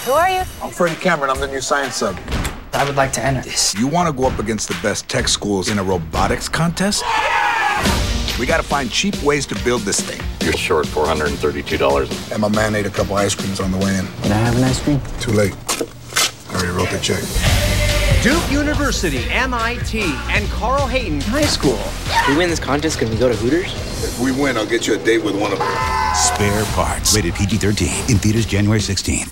Who are you? I'm Freddie Cameron. I'm the new science sub. I would like to enter this. You want to go up against the best tech schools in a robotics contest? We got to find cheap ways to build this thing. You're short $432. And my man ate a couple ice creams on the way in. Can I have an ice cream? Too late. I already wrote the check. Duke University, MIT, and Carl Hayton High School. If we win this contest, can we go to Hooters? If we win, I'll get you a date with one of them. Spare Parts. Rated PG-13. In theaters January 16th.